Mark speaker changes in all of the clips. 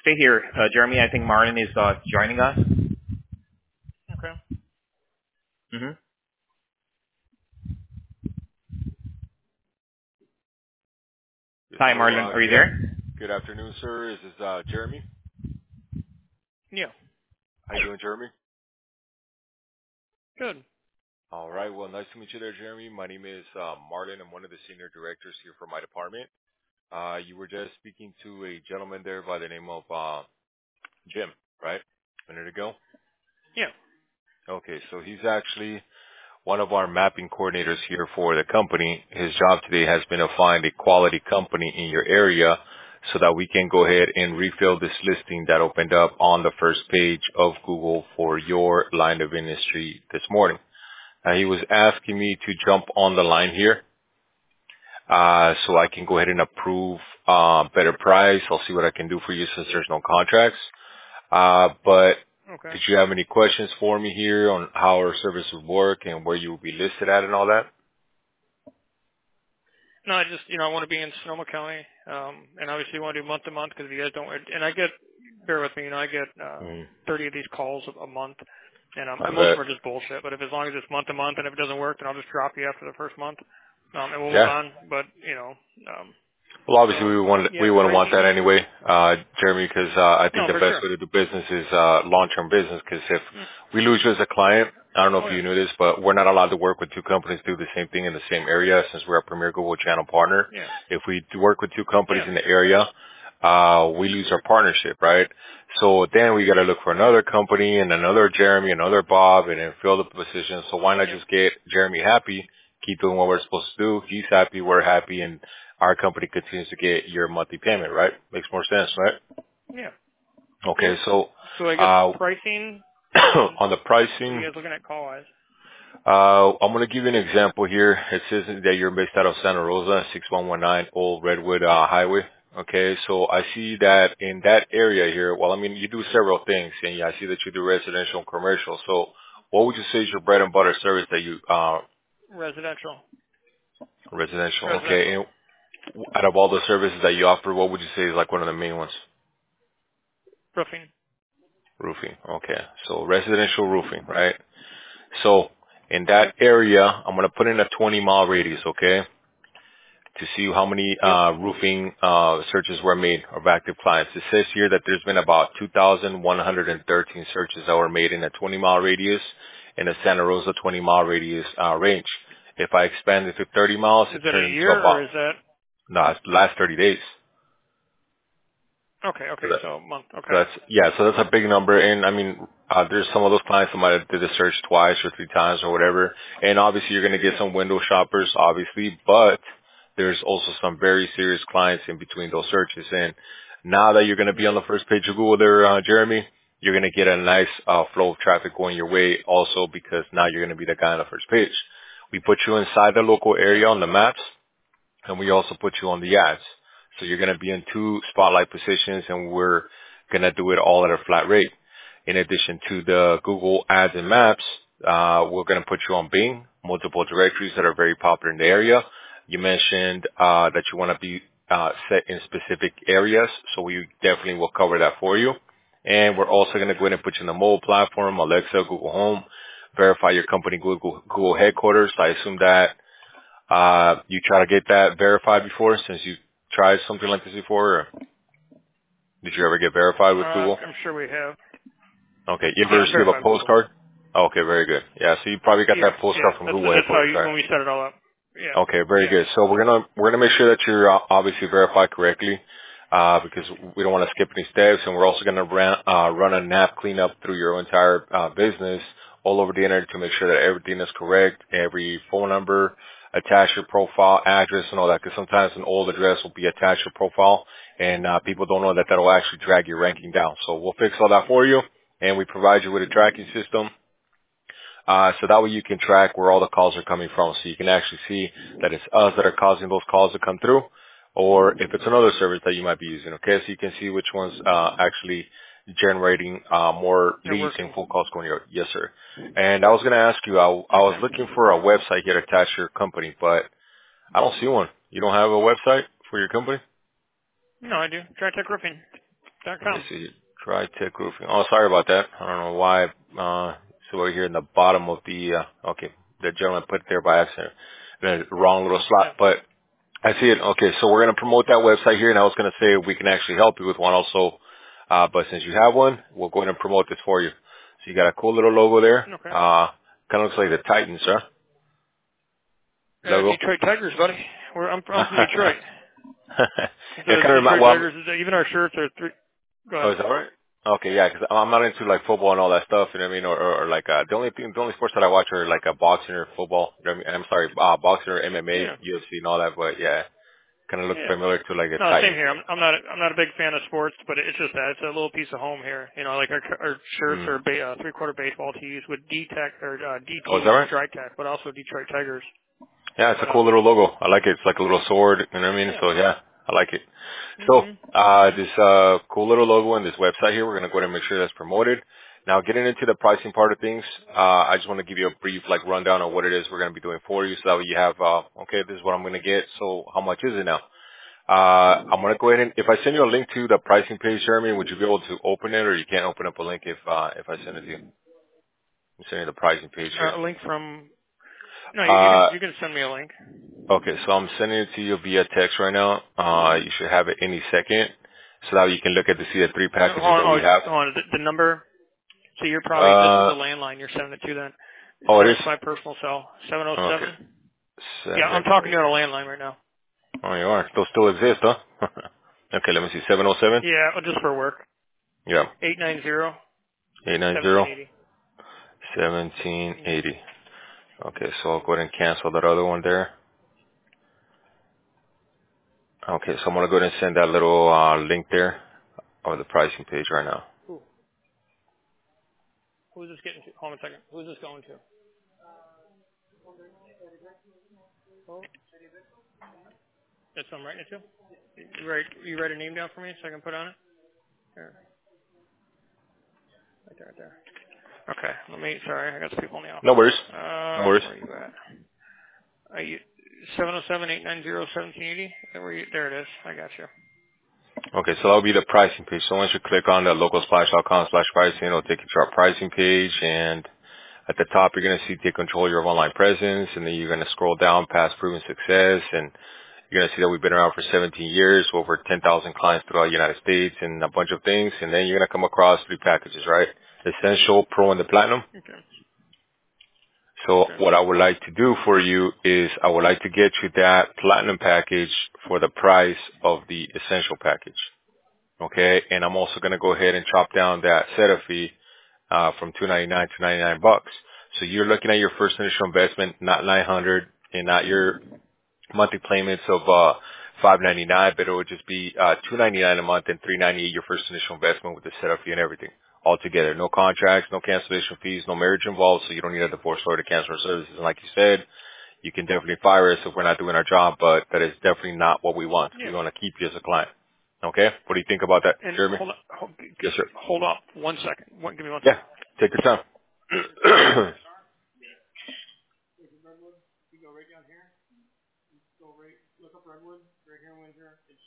Speaker 1: stay here. Jeremy, I think Marlon is joining us.
Speaker 2: Okay.
Speaker 1: Mm-hmm. Hi,
Speaker 3: So,
Speaker 1: Marlon. Are you there?
Speaker 3: good afternoon, sir. This is Jeremy.
Speaker 2: Yeah.
Speaker 3: How you doing, Jeremy?
Speaker 2: Good.
Speaker 3: All right. Well, nice to meet you there, Jeremy. My name is Marlon. I'm one of the senior directors here for my department. You were just speaking to a gentleman there by the name of Jim, right? A minute ago.
Speaker 2: Yeah.
Speaker 3: Okay. So he's actually one of our mapping coordinators here for the company. His job today has been to find a quality company in your area so that we can go ahead and refill this listing that opened up on the first page of Google for your line of industry this morning. He was asking me to jump on the line here so I can go ahead and approve better price. I'll see what I can do for you since there's no contracts. But
Speaker 2: Okay.
Speaker 3: did you have any questions for me here on how our service would work and where you will be listed at and all that?
Speaker 2: No, I just, I want to be in Sonoma County, and obviously want to do month to month because if you guys don't, and I get, bear with me, I get 30 of these calls a month, and
Speaker 3: I
Speaker 2: most of
Speaker 3: bet.
Speaker 2: them are just bullshit. But if as long as it's month to month, and if it doesn't work, then I'll just drop you after the first month, and we'll move
Speaker 3: Yeah.
Speaker 2: on. But
Speaker 3: Well, obviously
Speaker 2: so
Speaker 3: we
Speaker 2: yeah,
Speaker 3: wouldn't want
Speaker 2: pricing.
Speaker 3: that anyway, Jeremy, because I think
Speaker 2: No,
Speaker 3: the
Speaker 2: for
Speaker 3: best
Speaker 2: sure.
Speaker 3: way to do business is long-term business. Because if
Speaker 2: Mm.
Speaker 3: we lose you as a client, I don't know
Speaker 2: Oh
Speaker 3: if
Speaker 2: yeah.
Speaker 3: you knew this, but we're not allowed to work with two companies do the same thing in the same area since we're a premier Google channel partner.
Speaker 2: Yeah.
Speaker 3: If we do work with two companies
Speaker 2: Yeah.
Speaker 3: in the area, we lose our partnership, right? So then we got to look for
Speaker 2: Yeah.
Speaker 3: another company and another Jeremy, another Bob, and then fill the position. So why not
Speaker 2: Yeah.
Speaker 3: just get Jeremy happy, keep doing what we're supposed to do? He's happy, we're happy, and our company continues to get your monthly payment, right? Makes more sense, right?
Speaker 2: Yeah.
Speaker 3: Okay,
Speaker 2: Yep.
Speaker 3: so
Speaker 2: So I guess
Speaker 3: uh,
Speaker 2: pricing.
Speaker 3: on the
Speaker 2: What are
Speaker 3: pricing,
Speaker 2: you guys looking at call wise?
Speaker 3: I'm going to give you an example here. It says that you're based out of Santa Rosa, 6119 Old Redwood Highway. Okay, so I see that in that area here, well, I mean, you do several things, and I see that you do residential and commercial. So what would you say is your bread and butter service that you,
Speaker 2: Residential.
Speaker 3: residential, okay,
Speaker 2: Residential.
Speaker 3: and out of all the services that you offer, what would you say is like one of the main ones?
Speaker 2: Roofing.
Speaker 3: Roofing. Okay. So residential roofing, right? So in that
Speaker 2: Yep.
Speaker 3: area, I'm going to put in a 20-mile radius, okay, to see how many
Speaker 2: Yep.
Speaker 3: roofing searches were made of active clients. It says here that there's been about 2,113 searches that were made in a 20-mile radius in the Santa Rosa 20-mile radius range. If I expand it to 30 miles,
Speaker 2: Is
Speaker 3: it
Speaker 2: that a
Speaker 3: turns into
Speaker 2: year or
Speaker 3: about,
Speaker 2: is that
Speaker 3: no, it's the last 30 days.
Speaker 2: okay?
Speaker 3: So
Speaker 2: Okay,
Speaker 3: that,
Speaker 2: so a month. Okay.
Speaker 3: so that's a big number. And I mean, there's some of those clients that might have did the search twice or three times or whatever. And obviously you're going to get
Speaker 2: Yeah.
Speaker 3: some window shoppers, obviously, but there's also some very serious clients in between those searches. And now that you're going to be
Speaker 2: Yeah.
Speaker 3: on the first page of Google there, Jeremy, you're going to get a nice, flow of traffic going your way also because now you're going to be the guy on the first page. We put you inside the local
Speaker 2: Yeah.
Speaker 3: area on the maps and we also put you on the ads. So you're going to be in two spotlight positions and we're going to do it all at a flat rate. In addition to the Google ads and maps, we're going to put you on Bing, multiple directories that are very popular in the area. You mentioned, that you want to be, set in specific areas. So we definitely will cover that for you. And we're also going to go ahead and put you in the mobile platform, Alexa, Google Home, verify your company Google headquarters. I assume that you try to get that verified before since you tried something like this before, or did you ever get verified with Google?
Speaker 2: I'm sure we have.
Speaker 3: Okay. You ever
Speaker 2: Yeah,
Speaker 3: receive a
Speaker 2: verified Google.
Speaker 3: postcard? Okay, very good. Yeah, so you probably got
Speaker 2: Yeah.
Speaker 3: that
Speaker 2: Yeah.
Speaker 3: postcard from
Speaker 2: That's
Speaker 3: Google
Speaker 2: how
Speaker 3: headquarters,
Speaker 2: you
Speaker 3: right?
Speaker 2: when we set it all up. Yeah.
Speaker 3: Okay, very
Speaker 2: Yeah.
Speaker 3: good. So we're gonna make sure that you're obviously verified correctly, because we don't want to skip any steps, and we're also gonna run a NAP cleanup through your entire business all over the internet to make sure that everything is correct, every phone number, attach your profile, address, and all that. Because sometimes an old address will be attached to your profile, and people don't know that that'll actually drag your ranking down. So we'll fix all that for you, and we provide you with a tracking system so that way you can track where all the calls are coming from. So you can actually see that it's us that are causing those calls to come through or if it's another service that you might be using. Okay. So you can see which one's, actually generating, more
Speaker 2: They're
Speaker 3: leads and
Speaker 2: working.
Speaker 3: phone calls going your, yes, sir. And I was going to ask you, I was
Speaker 2: Okay.
Speaker 3: looking for a website here to attach to your company, but I don't see one. You don't have a website for your company?
Speaker 2: No, I do. TriTech Roofing.
Speaker 3: Let me see. Tri-Tech Roofing. Oh, sorry about that. I don't know why. So we're here in the bottom of the, okay, the gentleman put it there by accident. In the wrong little slot, but I see it. Okay, so we're going to promote that website here, and I was going to say we can actually help you with one also. But since you have one, we'll go ahead and promote this for you. So you got a cool little logo there.
Speaker 2: Okay.
Speaker 3: Kind of looks like the Titans, huh? Logo.
Speaker 2: Detroit Tigers, buddy. I'm from Detroit.
Speaker 3: It kind of
Speaker 2: Detroit
Speaker 3: reminds. Well,
Speaker 2: Tigers. Even our shirts are three. Go ahead.
Speaker 3: oh, is that right? Okay, yeah, 'cause I'm not into like football and all that stuff. You know what I mean? Or like the only sports that I watch are like boxing or football. You know what I mean? I'm sorry, boxing or MMA, UFC, and all that. But yeah, kind of looks familiar to like a
Speaker 2: No,
Speaker 3: Titans.
Speaker 2: same here. I'm not a big fan of sports, but it's just that it's a little piece of home here. You know, like our shirts are three-quarter baseball tees with D-Tech or DT
Speaker 3: Oh, is that right?
Speaker 2: Strike Tech, but also Detroit Tigers.
Speaker 3: Yeah, it's a cool little logo. I like it. It's like a little sword. You know what I mean?
Speaker 2: Yeah.
Speaker 3: So yeah, I like it. So this cool little logo on this website here, we're gonna go ahead and make sure that's promoted. Now, getting into the pricing part of things, I just want to give you a brief like rundown of what it is we're gonna be doing for you, so that way you have okay, this is what I'm gonna get. So how much is it now? I'm gonna go ahead and if I send you a link to the pricing page, Jeremy, would you be able to open it, or you can't open up a link if I send it to you? I'm sending you the pricing page here.
Speaker 2: A link from. No, you can send me a link.
Speaker 3: Okay, so I'm sending it to you via text right now. You should have it any second, so that you can look at see the three packages that we have.
Speaker 2: Hold on, the number. So you're probably this is the landline you're sending it to then.
Speaker 3: Oh, it is
Speaker 2: my personal cell, 707.
Speaker 3: Okay.
Speaker 2: Yeah, I'm talking to you on a landline right now.
Speaker 3: Oh, you are. Those still exist, huh? Okay, let me see. 707.
Speaker 2: Yeah, just for work.
Speaker 3: Yeah.
Speaker 2: 890.
Speaker 3: 890. 1780. Okay, so I'll go ahead and cancel that other one there. Okay, so I'm gonna go ahead and send that little link there of the pricing page right now.
Speaker 2: Who's this getting to? Hold on a second. Who's this going to? Oh. That's what I'm writing it to? You write a name down for me so I can put on it? Here. Right there. Okay, sorry, I got some people in the office.
Speaker 3: No worries.
Speaker 2: No
Speaker 3: worries.
Speaker 2: Where are you at? Are you 707-890-1780? There it is. I got you.
Speaker 3: Okay, so that'll be the pricing page. So once you click on the localsplash.com/pricing, it'll take you to our pricing page, and at the top you're going to see take control of your online presence, and then you're going to scroll down past proven success, and you're going to see that we've been around for 17 years, over 10,000 clients throughout the United States, and a bunch of things, and then you're going to come across three packages, right? Essential, Pro, and the Platinum.
Speaker 2: Okay.
Speaker 3: So what I would like to do for you is I would like to get you that Platinum package for the price of the Essential package. Okay, and I'm also going to go ahead and chop down that setup fee from $299 to $99. So you're looking at your first initial investment, not $900, and not your monthly payments of $599, but it would just be $299 a month and $398 your first initial investment with the setup fee and everything all together. No contracts, no cancellation fees, no marriage involved, so you don't need a divorce lawyer to cancel our services. And like you said, you can definitely fire us if we're not doing our job, but that is definitely not what we want.
Speaker 2: Yeah.
Speaker 3: We want to keep you as a client. Okay? What do you think about that,
Speaker 2: And
Speaker 3: Jeremy? Yes, sir.
Speaker 2: Hold up 1 second. Give me 1 second.
Speaker 3: Yeah, take your time.
Speaker 2: You go right down here. Look up Redwood, right here in Windsor. It's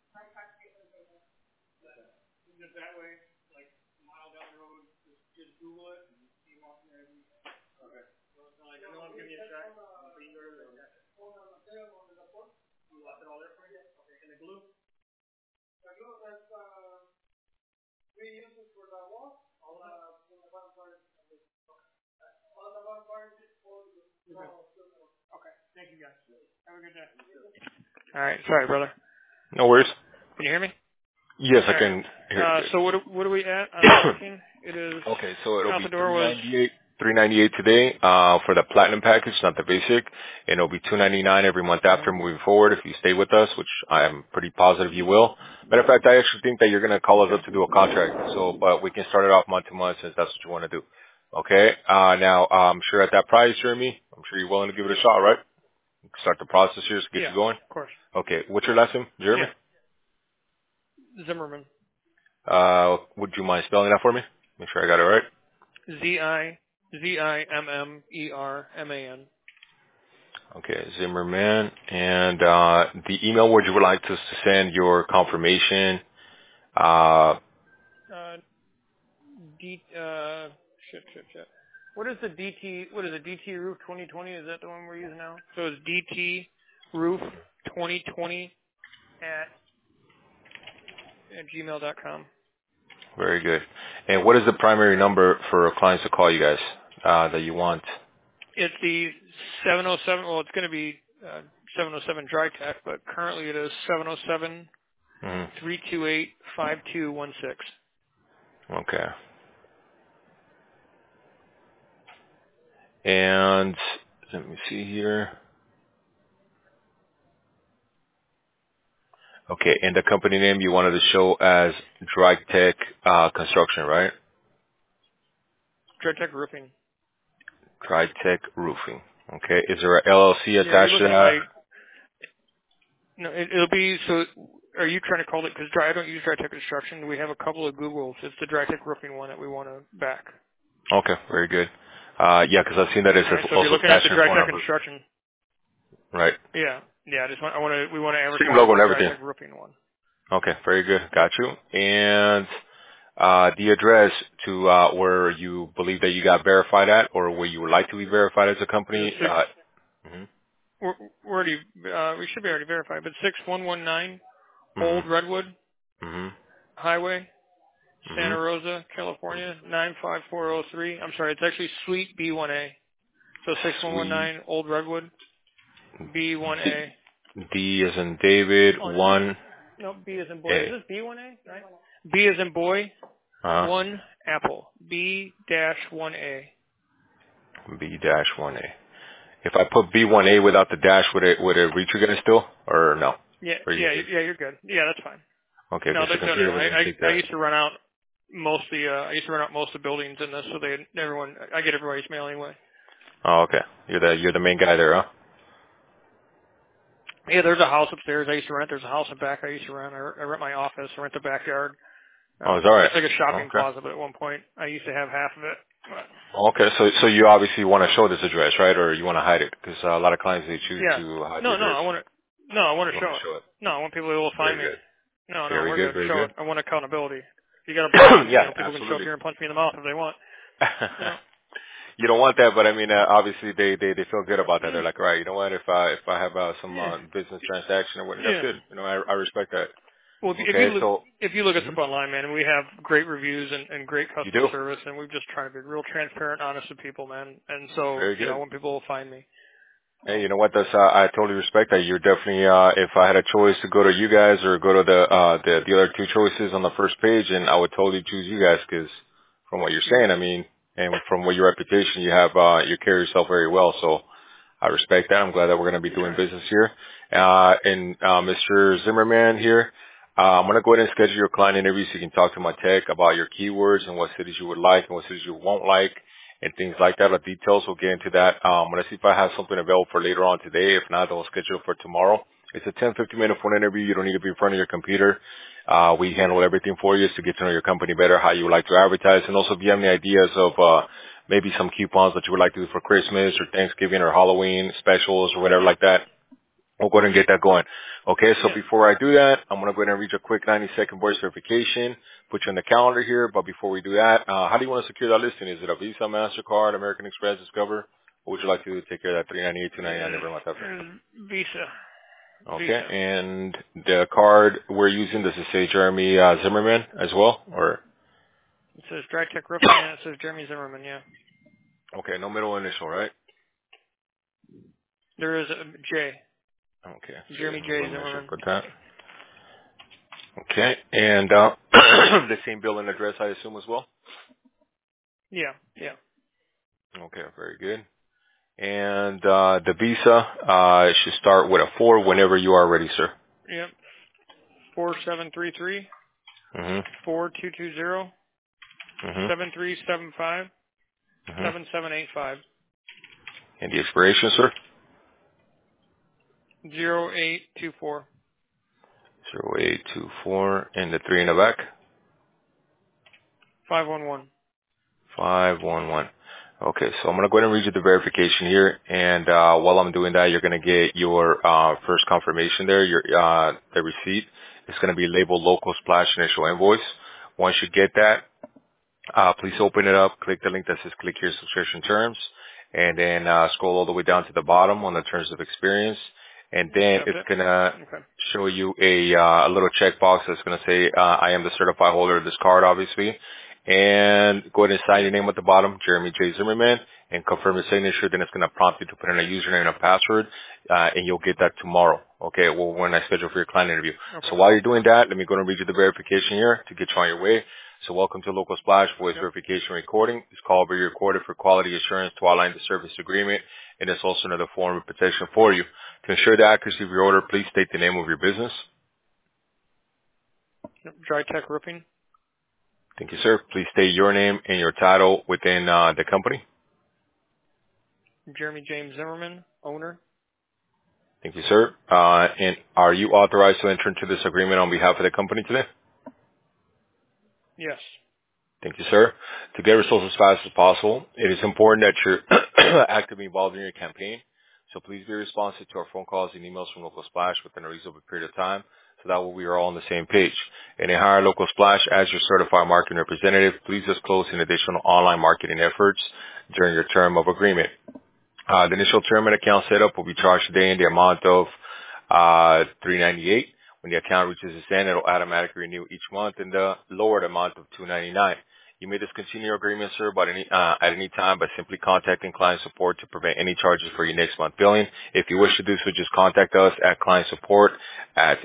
Speaker 2: just that way, like a mile down the road. Just Google it and you walk in there. Okay. So it's not like no one give you a check. But you go to the You left it all there for you? Okay. And the glue? The glue, that's we use it for the wall. All the one part. All the one part is for the Okay. Thank you guys. Have a good day. All right. Sorry, brother.
Speaker 3: No worries.
Speaker 2: Can you hear me?
Speaker 3: Yes, I can hear you.
Speaker 2: So what are we at? I'm looking. It is.
Speaker 3: Okay, so it'll be
Speaker 2: $398
Speaker 3: today for the Platinum package, not the basic, and it'll be $299 every month after moving forward if you stay with us, which I am pretty positive you will. Matter of fact, I actually think that you're going to call us up to do a contract, so but we can start it off month to month since that's what you want to do. Okay, now I'm sure at that price, Jeremy, I'm sure you're willing to give it a shot, right? Start the process here to get you going.
Speaker 2: Of course.
Speaker 3: Okay, what's your last name, Jeremy?
Speaker 2: Yeah. Zimmerman.
Speaker 3: Would you mind spelling that for me? Make sure I got it right.
Speaker 2: Zimmerman.
Speaker 3: Okay, Zimmerman. And the email where you would like us to send your confirmation
Speaker 2: shit. What is the DT? What is it? DT Roof 2020? Is that the one we're using now? So it's DT Roof 2020 at gmail.com.
Speaker 3: Very good. And what is the primary number for clients to call you guys that you want?
Speaker 2: It's the 707. Well, it's going to be 707 Dry Tech, but currently it is 707 328 5216.
Speaker 3: Okay. And let me see here. Okay, and the company name you wanted to show as Dry Tech Construction, right?
Speaker 2: Dry Tech Roofing.
Speaker 3: Dry Tech Roofing. Okay, is there a LLC attached to that?
Speaker 2: No, it'll be, so are you trying to call it, because I don't use Dry Tech Construction. We have a couple of Googles. It's the Dry Tech Roofing one that we want to back.
Speaker 3: Okay, very good. Yeah, because I've seen that it's
Speaker 2: Right, so
Speaker 3: also
Speaker 2: if you're looking at the
Speaker 3: attached
Speaker 2: Dry
Speaker 3: to
Speaker 2: Tech
Speaker 3: phone number.
Speaker 2: Construction.
Speaker 3: Right.
Speaker 2: Yeah. We want to advertise
Speaker 3: Same logo and
Speaker 2: the
Speaker 3: everything.
Speaker 2: Dry Tech Roofing one.
Speaker 3: Okay, very good. Got you. And the address to where you believe that you got verified at, or where you would like to be verified as a company.
Speaker 2: We're already, we should be already verified, but 6119 Old Redwood Highway, Santa Rosa, California, 95403. I'm sorry, it's actually Suite B1A. So 6119 Old Redwood, B1A.
Speaker 3: D as in David, 1.
Speaker 2: No, B as in boy. Is this B1A? Right? B as in boy, 1 Apple. B-1A.
Speaker 3: B-1A. If I put B1A without the dash, would it reach you guys still, or no?
Speaker 2: Yeah, you're good. Yeah, that's fine.
Speaker 3: Okay.
Speaker 2: No, I used to run out most of the buildings in this, so I get everybody's mail anyway.
Speaker 3: Oh, okay. You're the main guy there, huh?
Speaker 2: Yeah, there's a house upstairs I used to rent. There's a house in back I used to rent. I rent my office. I rent the backyard.
Speaker 3: Oh, is that right?
Speaker 2: It's like a shopping plaza, but at one point I used to have half of it.
Speaker 3: Okay, so you obviously want to show this address, right, or you want to hide it? Because a lot of clients they choose to hide the address.
Speaker 2: I want to show it. No, I want people to be able to find me. No, we're going to show it. I want accountability. You got to people can show up here and punch me in the mouth if they want.
Speaker 3: You don't want that, but I mean, obviously they feel good about that. They're like, all right, you know what? If I have some business transaction or whatever, that's good. You know, I respect that.
Speaker 2: Well, if you look us up online, man, we have great reviews and great customer service, and we've just tried to be real transparent, honest with people, man. And so, I want people to find me.
Speaker 3: Hey, you know what? I totally respect that. You're definitely, if I had a choice to go to you guys or go to the other two choices on the first page, and I would totally choose you guys because from what you're saying, I mean, and from what your reputation you have, you carry yourself very well. So I respect that. I'm glad that we're going to be doing business here. And Mr. Zimmerman here, I'm going to go ahead and schedule your client interview so you can talk to my tech about your keywords and what cities you would like and what cities you won't like and things like that. The details, we'll get into that. I'm going to see if I have something available for later on today. If not, then we'll schedule it for tomorrow. It's a 10-15-minute phone interview. You don't need to be in front of your computer. We handle everything for you to get to know your company better, how you would like to advertise, and also if you have any ideas of maybe some coupons that you would like to do for Christmas or Thanksgiving or Halloween specials or whatever like that. We'll go ahead and get that going. Okay, so before I do that, I'm going to go ahead and read a quick 90-second voice verification, put you on the calendar here. But before we do that, how do you want to secure that listing? Is it a Visa, MasterCard, American Express, Discover? What would you like to do to take care of that $398, $299 every month after?
Speaker 2: Visa.
Speaker 3: Okay,
Speaker 2: Visa.
Speaker 3: And the card we're using, does it say Jeremy Zimmerman as well? Or
Speaker 2: it says Dry Tech Roofing, and it says Jeremy Zimmerman, yeah.
Speaker 3: Okay, no middle initial, right?
Speaker 2: There is a J.
Speaker 3: Okay.
Speaker 2: Jeremy J. Zimmerman.
Speaker 3: Put that. Okay, and the same billing address, I assume, as well?
Speaker 2: Yeah.
Speaker 3: Okay, very good. And the Visa should start with a 4 whenever you are ready, sir.
Speaker 2: Yep. 4733 4220 7375 7785.
Speaker 3: And the expiration, sir?
Speaker 2: 0824.
Speaker 3: 0824. And the 3 in the back?
Speaker 2: 511.
Speaker 3: 511. Okay, so I'm going to go ahead and read you the verification here. And while I'm doing that, you're going to get your first confirmation there, the receipt. It's going to be labeled local splash initial invoice. Once you get that, Please open it up, click the link that says click here subscription terms, and then scroll all the way down to the bottom on the terms of experience. And then it's going to show you a little checkbox that's going to say, I am the certified holder of this card, obviously. And go ahead and sign your name at the bottom, Jeremy J. Zimmerman, and confirm your signature. Then it's going to prompt you to put in a username and a password, and you'll get that tomorrow. Okay, well, when I schedule for your client interview. Okay. So while you're doing that, let me go and read you the verification here to get you on your way. So welcome to Local Splash Voice Verification Recording. This call will be recorded for quality assurance to outline the service agreement, and it's also another form of protection for you. To ensure the accuracy of your order, please state the name of your business.
Speaker 2: Dry Tech Roofing.
Speaker 3: Thank you, sir. Please state your name and your title within the company.
Speaker 2: Jeremy James Zimmerman, owner.
Speaker 3: Thank you, sir. And are you authorized to enter into this agreement on behalf of the company today?
Speaker 2: Yes.
Speaker 3: Thank you, sir. To get results as fast as possible, it is important that you're actively involved in your campaign. So please be responsive to our phone calls and emails from Local Splash within a reasonable period of time, so that way we are all on the same page. And to hire Local Splash as your certified marketing representative, please disclose in additional online marketing efforts during your term of agreement. The initial term and account setup will be charged today in the amount of $398. When the account reaches its end, it will automatically renew each month in the lowered amount of $299. You may discontinue your agreement, sir, but at any time by simply contacting client support to prevent any charges for your next month billing. If you wish to do so, just contact us at client support at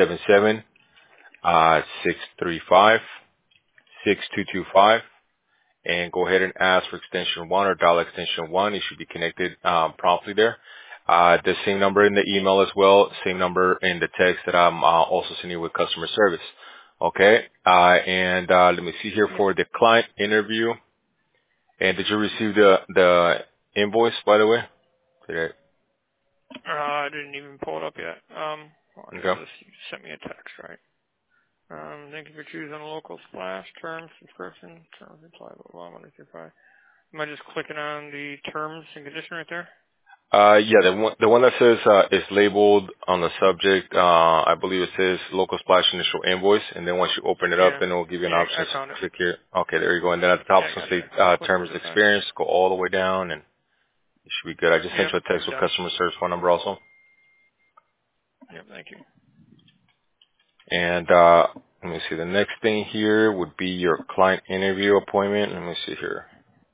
Speaker 3: 877-635-6225. And go ahead and ask for extension 1 or dial extension 1. It should be connected promptly there. The same number in the email as well, same number in the text that I'm also sending you with customer service. Okay, and let me see here for the client interview. And did you receive the invoice, by the way? Today?
Speaker 2: I didn't even pull it up yet.
Speaker 3: Okay.
Speaker 2: You sent me a text, right? Thank you for choosing a Local Splash. Terms, subscription, terms, apply, blah, blah, 125. Am I just clicking on the terms and condition right there?
Speaker 3: Yeah, the one that says is labeled on the subject. I believe it says Local Splash initial invoice, and then once you open it up, then it will give you an option to click here. Okay, there you go. And then at the top, it's going to say terms experience. Go all the way down, and it should be good. I just sent you a text with customer service phone number also.
Speaker 2: Yep, thank you.
Speaker 3: And let me see. The next thing here would be your client interview appointment. Let me see here.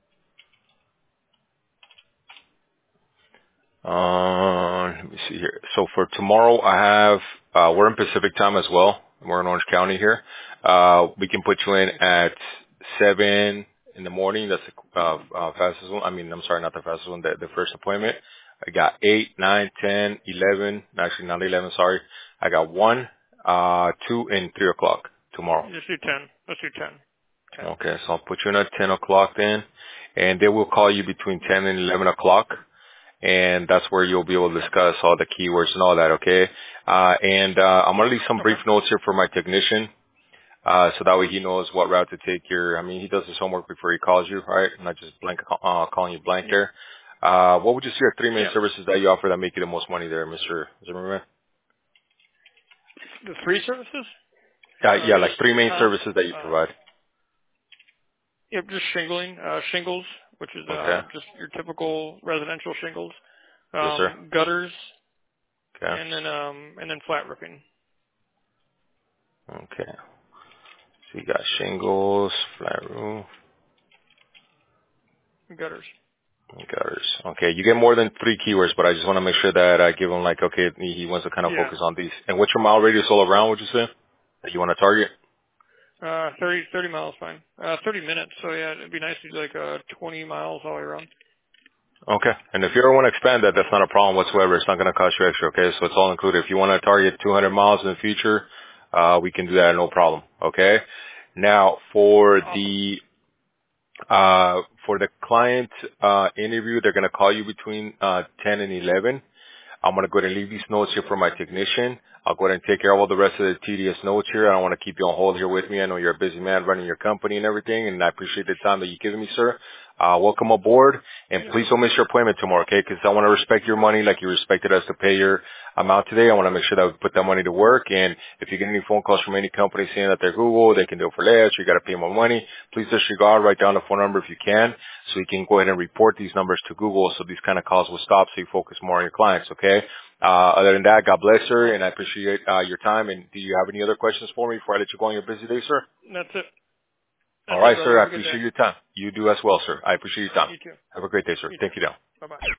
Speaker 3: Let me see here. So for tomorrow, I have, we're in Pacific time as well. We're in Orange County here. We can put you in at 7 in the morning. That's the fastest one. I mean, I'm sorry, not the fastest one, the first appointment. I got 8, 9, 10, 11. Actually, not 11, sorry. I got 1, 2, and 3 o'clock tomorrow.
Speaker 2: Just do 10. Let's do 10.
Speaker 3: Okay, so I'll put you in at 10 o'clock then. And they will call you between 10 and 11 o'clock. And that's where you'll be able to discuss all the keywords and all that, okay? I'm going to leave some brief notes here for my technician, so that way he knows what route to take here. I mean, he does his homework before he calls you, right? Not just blank, calling you blank there. What would you say are 3 main services that you offer that make you the most money there, Mr. Zimmerman?
Speaker 2: The 3 services?
Speaker 3: Yeah, like 3 main services that you provide.
Speaker 2: Yep, just shingles, which is just your typical residential shingles.
Speaker 3: Yes, sir.
Speaker 2: Gutters.
Speaker 3: Okay.
Speaker 2: And then flat roofing.
Speaker 3: Okay. So you got shingles, flat roof.
Speaker 2: Gutters.
Speaker 3: Okay, you get more than 3 keywords, but I just want to make sure that I give him like, okay, he wants to kind of focus on these. And what's your mile radius all around, would you say, that you want to target?
Speaker 2: 30 miles, fine. 30 minutes. So yeah, it'd be nice to do like 20 miles all the way around.
Speaker 3: Okay. And if you ever want to expand that, that's not a problem whatsoever. It's not going to cost you extra. Okay. So it's all included. If you want to target 200 miles in the future, we can do that. No problem. Okay. Now for the client, interview, they're going to call you between, 10 and 11. I'm going to go ahead and leave these notes here for my technician. I'll go ahead and take care of all the rest of the tedious notes here. I don't want to keep you on hold here with me. I know you're a busy man running your company and everything, and I appreciate the time that you've given me, sir. welcome aboard, and please don't miss your appointment tomorrow, okay? Because I want to respect your money like you respected us to pay your amount today. I want to make sure that we put that money to work, and if you get any phone calls from any company saying that they're Google, they can do it for less, or you got to pay more money, please disregard, write down the phone number if you can, so you can go ahead and report these numbers to Google so these kind of calls will stop so you focus more on your clients, okay? Other than that, God bless her, and I appreciate your time. And do you have any other questions for me before I let you go on your busy day, sir?
Speaker 2: That's it.
Speaker 3: All right, sir. I appreciate your time. You do as well, sir. I appreciate your time.
Speaker 2: You too.
Speaker 3: Have a great day, sir. Thank you, now.
Speaker 2: Bye-bye.